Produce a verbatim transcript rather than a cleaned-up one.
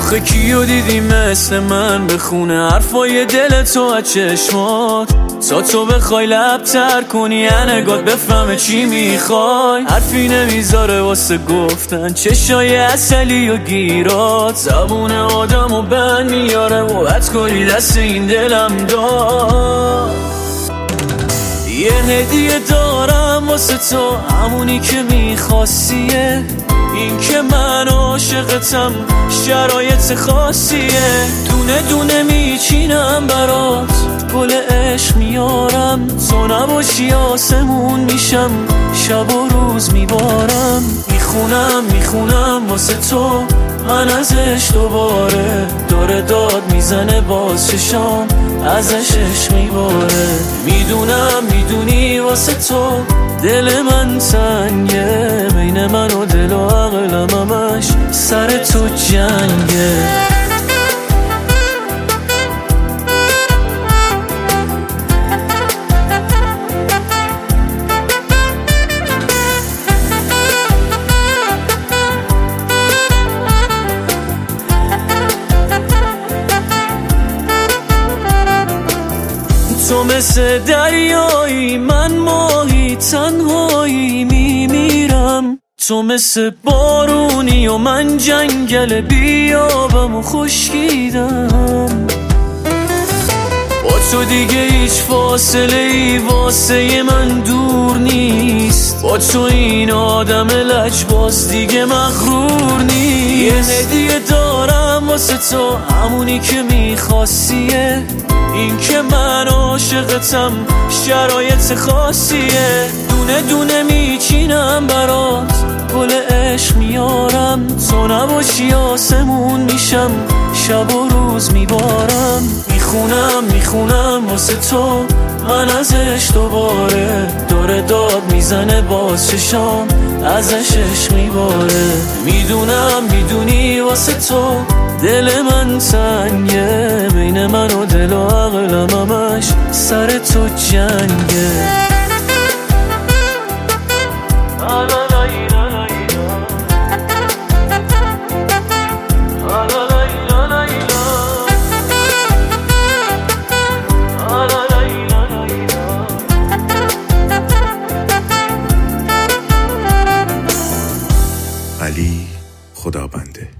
آخه کیو دیدی مثل من بخونه حرفای دل تو از چشمات، تا تو بخوای لب تر کنی نگات بفهمه چی میخوای. حرفی نمیذاره واسه گفتن چشای اصلی و گیرات، زبون آدم و بند میاره و بد کاری دست این دلم داد. یه هدیه دارم واسه تو، همونی که میخواستیه، این که من عاشقتم شرایط خاصیه. دونه دونه میچینم برات، گل عشق میارم، تو نباشی آسمون میشم، شب و روز میبارم. میخونم میخونم واسه تو من ازش دوباره، داره داد میزنه باز چشام ازش عشق میباره. میدونم میدونی واسه تو دل من تنگه، بین من و دل و عقلم همش سر تو جنگه. تو مثل دریایی من ماهی تنهایی میمیرم، تو مثل بارونی و من جنگل بیابم و خشکیدم. با تو دیگه هیچ فاصله ای واسه من دور نیست، با تو این آدم لجباز دیگه مغرور نیست. یه هدیه دارم واسه تو، همونی که میخواستیه، این که من عاشقتم شرایط خاصیه. دونه دونه میچینم برات، گل عشق میارم، تو نباشی آسمون میشم، شب و روز میبارم. میخونم میخونم واسه تو من ازش دوباره، داره داد میزنه باز چشام ازش عشق میباره. میدونم میدونی واسه تو دل من تنگه، بین من و دل و عقلم همش سر تو جنگه. علی خدابنده.